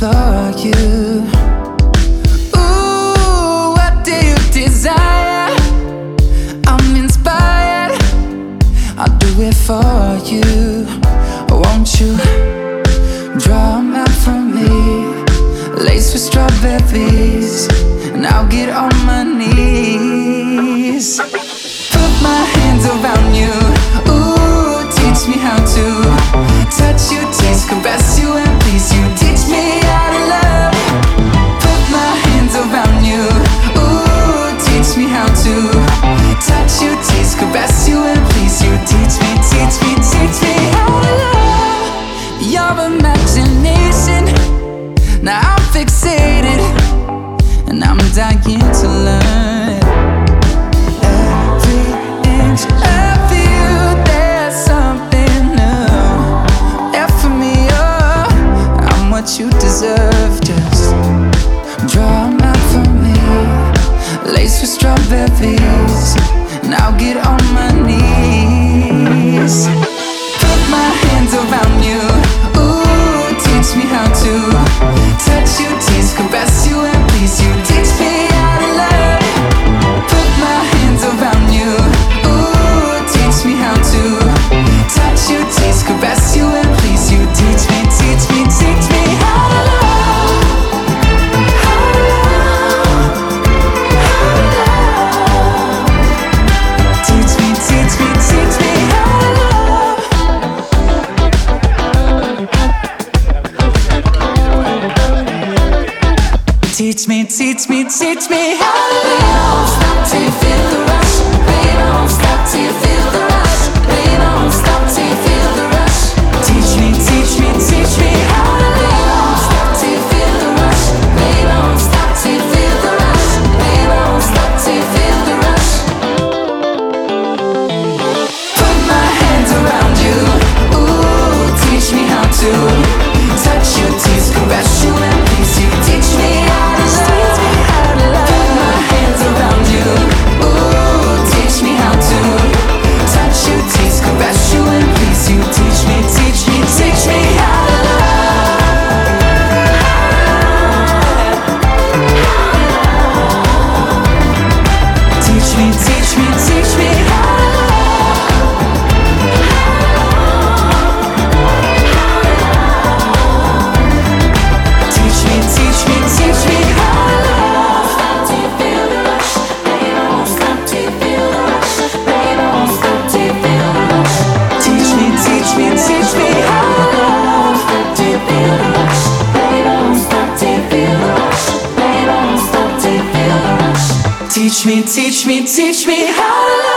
explore you. Ooh, what do you desire? I'm inspired, I'll do it for you. Won't you draw a map for me, laced with strawberries, and I'll get on my knees. Put my hands around you, ooh, teach me how to touch you, taste, caress you, and please you. Teach me how to love. Put my hands around you, ooh, teach me how to touch you, taste, caress you, and please you. Teach me, teach me, teach me how to love. Your imagination, now I'm fixated, and I'm dying to learn. Every inch of you, there's something new. F for me, oh, I'm what you deserve. Just draw a map for me, laced with strawberries, and I'll get on my knees. Put my hands around you, ooh, teach me how to touch you, taste, caress you, and please you. Teach me how to love. Put my hands around you, ooh, teach me how to touch you, taste, caress you, and please you. Teach me, teach me, teach me how to love. How to love. How to love. Teach me, teach me, teach me how to love. Teach me, teach me, teach me how to love. Stop till you feel the rush. Baby, don't stop till you feel the rush. Baby, don't stop till you feel the rush. Teach me, teach me, teach me how to love. Stop till you feel the rush. Baby, don't stop till you feel the rush. Baby, don't stop till you feel the rush. Put my hands around you, ooh, teach me how to touch you, tease, caress you, and please you. Teach me how to love. Put my hands around you, ooh, teach me how to touch you, tease, caress you, and please you. Teach me, teach me, teach me how to love. Teach me, teach me, teach me how to love. Teach me, teach me, teach me how to love. Stop till you feel the rush. Baby, don't stop till you feel the rush. Baby, don't stop till you feel the rush. Teach me, teach me, teach me how to love. Stop till you feel the rush. Baby, don't stop till you feel the rush. Baby, don't stop till you feel the rush. Teach me, teach me, teach me how to love.